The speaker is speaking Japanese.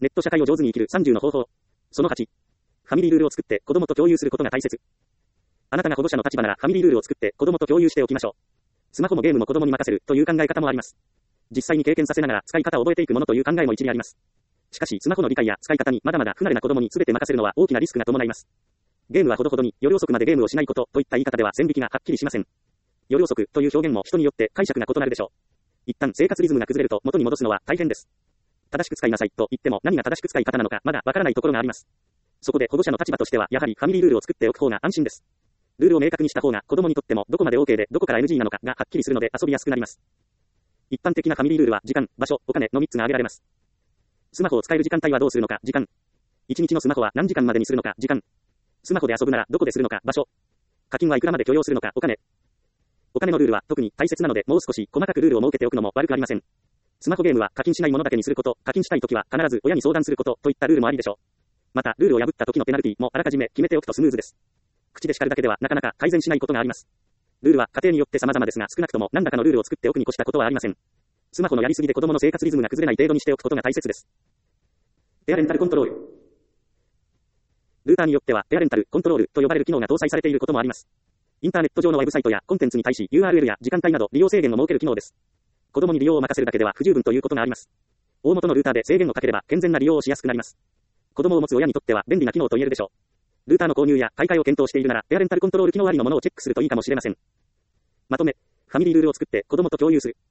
ネット社会を上手に生きる30の方法。その8。ファミリールールを作って子供と共有することが大切。あなたが保護者の立場ならファミリールールを作って子供と共有しておきましょう。スマホもゲームも子供に任せるという考え方もあります。実際に経験させながら使い方を覚えていくものという考えも一理あります。しかしスマホの理解や使い方にまだまだ不慣れな子供に全て任せるのは大きなリスクが伴います。ゲームはほどほどに夜遅くまでゲームをしないことといった言い方では線引きがはっきりしません。夜遅くという表現も人によって解釈が異なるでしょう。一旦生活リズムが崩れると元に戻すのは大変です。正しく使いなさいと言っても何が正しく使い方なのかまだわからないところがあります。そこで保護者の立場としてはやはりファミリールールを作っておく方が安心です。ルールを明確にした方が子供にとってもどこまで OK でどこから NG なのかがはっきりするので遊びやすくなります。一般的なファミリールールは時間、場所、お金の3つが挙げられます。スマホを使える時間帯はどうするのか、時間。1日のスマホは何時間までにするのか、時間。スマホで遊ぶならどこでするのか、場所。課金はいくらまで許容するのか、お金。お金のルールは特に大切なのでもう少し細かくルールを設けておくのも悪くありません。スマホゲームは課金しないものだけにすること、課金したいときは必ず親に相談することといったルールもありでしょう。また、ルールを破った時のペナルティもあらかじめ決めておくとスムーズです。口で叱るだけではなかなか改善しないことがあります。ルールは家庭によって様々ですが少なくとも何らかのルールを作っておくに越したことはありません。スマホのやりすぎで子供の生活リズムが崩れない程度にしておくことが大切です。ペアレンタルコントロール。ルーターによってはペアレンタルコントロールと呼ばれる機能が搭載されていることもあります。インターネット上のウェブサイトやコンテンツに対し URL や時間帯など利用制限を設ける機能です。子供に利用を任せるだけでは不十分ということがあります。大元のルーターで制限をかければ健全な利用をしやすくなります。子供を持つ親にとっては便利な機能と言えるでしょう。ルーターの購入や買い替えを検討しているならペアレンタルコントロール機能ありのものをチェックするといいかもしれません。まとめ、ファミリールールを作って子供と共有する。